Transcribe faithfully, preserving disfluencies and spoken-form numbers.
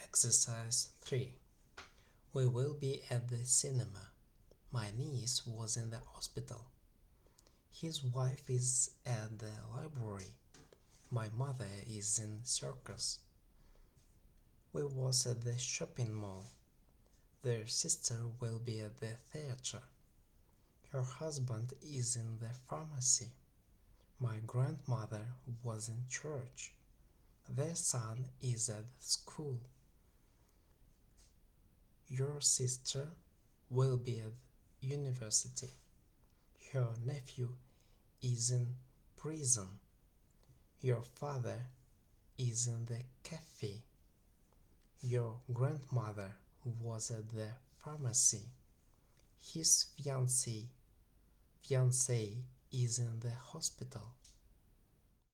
Exercise three. We will be at the cinema. My niece was in the hospital. His wife is at the library. My mother is in circus. We was at the shopping mall. Their sister will be at the theater. Her husband is in the pharmacy. My grandmother was in church. Their son is at school. Your sister will be at university. Her nephew is in prison. Your father is in the cafe. Your grandmother was at the pharmacy. His fiancée fiancée is in the hospital.